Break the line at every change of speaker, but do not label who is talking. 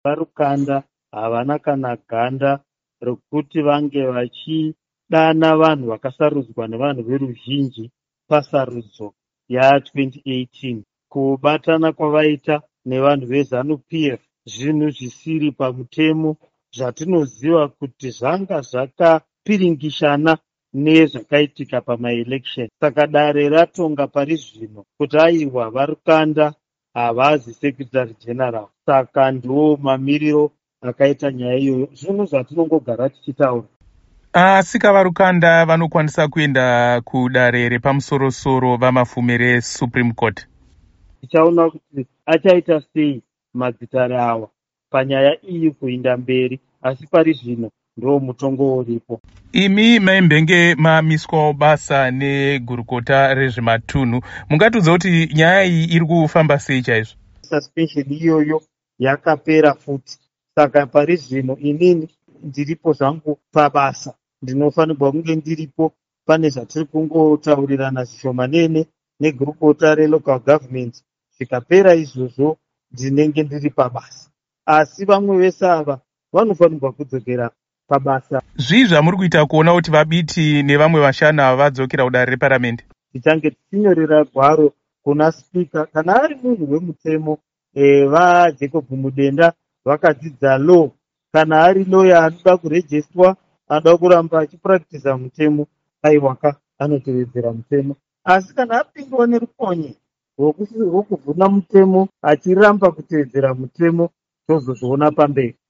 varukanda havana kana ganda rokuti vange vachidana vanhu vakasarudzwa nevanhu veruzhinji pasarudzo ya2018. Kubatana kwavaita nevanhu veZANU-PF zvinhu zvisiri pamutemo zvatinoziva kuti zvanga zvakapiringishana nezvakaitika pamaelection. Saka dare ratonga pari zvino kuti aiwa varukanda havazi sekretary general. Saka ndo mamiriro akaita nyaya iyoyo, zvinhu zvatinongogara tichitaura.
Asi kavarukanda vanokwanisa kuenda kudare repamusorosoro vamafumi reSupreme Court.
Tichaona kuti achaita sei madzitare awa panyaya iyi kuinda mberi, asi pari zvino ndo mutongo uripo.
Imi maimbenge mamiswawo basa negurukota rezvematunhu, mungatudza kuti nyaya iyi iri kufamba sei chaizvo?
Suspension iyoyo yakapera futi, saka pari zvino inini ndiripo zvangu pabasa, ndinofanirwa kunge ndiripo. Pane zvatiri kungotaurirana zvishomanene negurukota relocal government. Zvikapera izvozvo ndinenge ndiri pabasa, asi vamwe vese ava vanofanirwa kudzokera pabasa.
Zvii zvamuri kuita kuona kuti vabiti nevamwe vashana vadzokera kudare reparamende?
Tichange tichinyorera gwaro kuna spika kana ari munhu wemutemo, vaJacob Mudenda vakadzidza law, kana ari lawyer anoda kurejestwa, anoda kuramba achipractiza mutemo, aiwaka anotevedzera mutemo. Asi kana apindwa nerukonye rwokuvhuna mutemo achiramba kutevedzera mutemo, tozozviona pamberi.